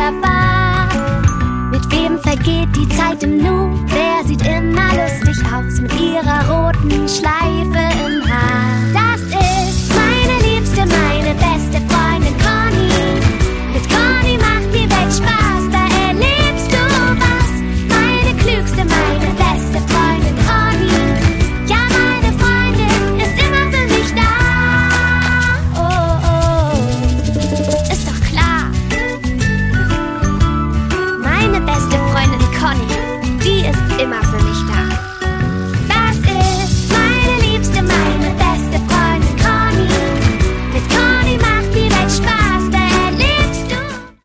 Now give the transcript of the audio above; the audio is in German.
wunderbar. Mit wem vergeht die Zeit im Nu? Wer sieht immer lustig aus mit ihrer roten Schleife im Haar? Das ist meine Liebste, meine beste